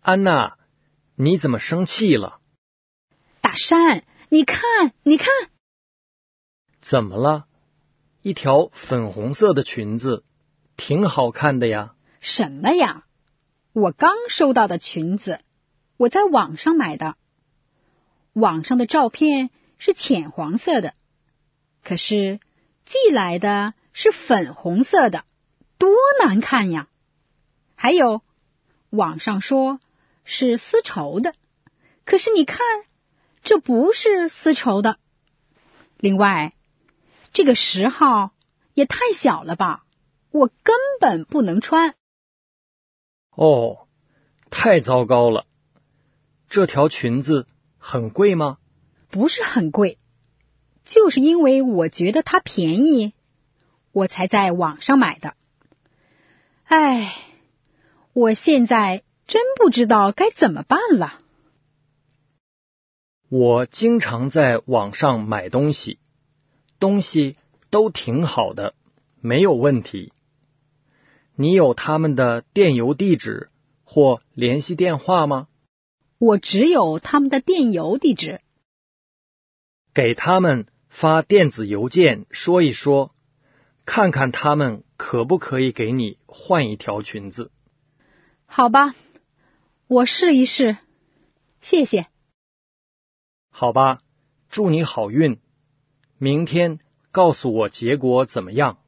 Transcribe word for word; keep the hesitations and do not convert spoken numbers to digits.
安娜，你怎么生气了？ 大山，你看，你看。 怎么了？一条粉红色的裙子，挺好看的呀。 什么呀？我刚收到的裙子，我在网上买的。网上的照片是浅黄色的，可是寄来的是粉红色的，多难看呀！还有，网上说是丝绸的，可是你看，这不是丝绸的。另外，这个十号也太小了吧，我根本不能穿。 哦，太糟糕了。这条裙子很贵吗？ 不是很贵，就是因为我觉得它便宜，我才在网上买的。唉，我现在真不知道该怎么办了。 我经常在网上买东西，东西都挺好的，没有问题。你有他们的电邮地址或联系电话吗？ 我只有他们的电邮地址。 给他们发电子邮件说一说，看看他们可不可以给你换一条裙子。 好吧，我试一试。谢谢。 好吧，祝你好运。明天告诉我结果怎么样。